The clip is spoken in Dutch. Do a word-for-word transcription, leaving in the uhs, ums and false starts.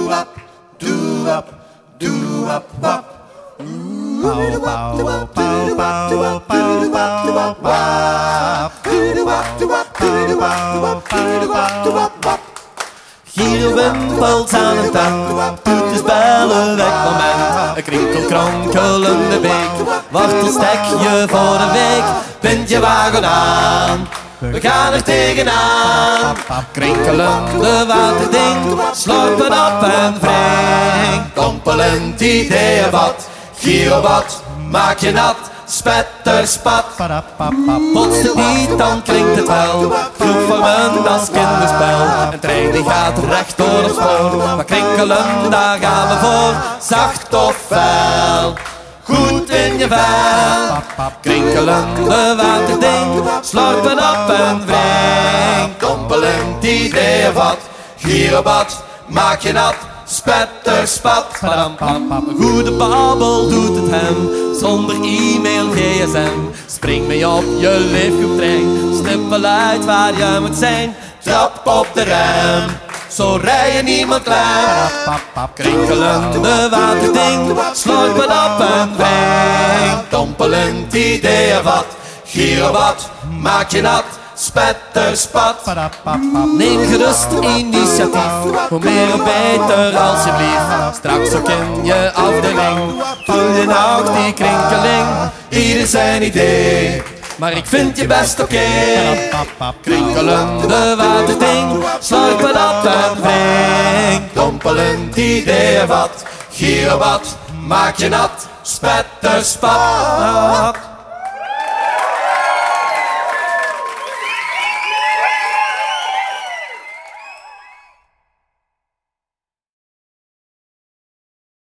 doe-wap, doe-wap, doe-wap, wap. Pauw, pauw, pauw, pauw, pauw, pauw, wap. Pauw, pauw, pauw. Giro wimpelt aan een tang, toetjes bellen weg moment. Een krinkelkrankelende beek, wortelstek je voor een week. Bind je wagen aan, we gaan er tegenaan. Krinkelende waterding, slorpen op en wring. Dompelend ideeënbad, Girobad, maak je nat. Spetterspat, botst het niet, dan klinkt het wel. Groepvormen als kinderspel. Een trein die gaat recht door het spoor. Maar krinkelen, daar gaan we voor. Zacht of fel, goed in je vel. Krinkelende waterding, slorpen op en wring. Dompelend ideeënbad, Girobad, maak je nat. Spetterspat, een goede babbel doet het hem. Zonder e-mail, G S M. Spring mee op je leefgroeptrein. Stippel uit waar je moet zijn. Trap op de rem, zo rij je niemand klem. Krinkelende waterding, slorpen op en wring. Dompelend ideeënbad, Girobad, maak je nat. Spetterspat, neem gerust initiatief. Hoe meer hoe beter alsjeblieft. Straks ook in je afdeling. Voel je nou die krinkeling? Ieder zijn idee, maar ik vind je best oké. Krinkelende waterding, slorpen op en wring. Dompelend ideeënbad, Girobad, maak je nat. Spetterspat.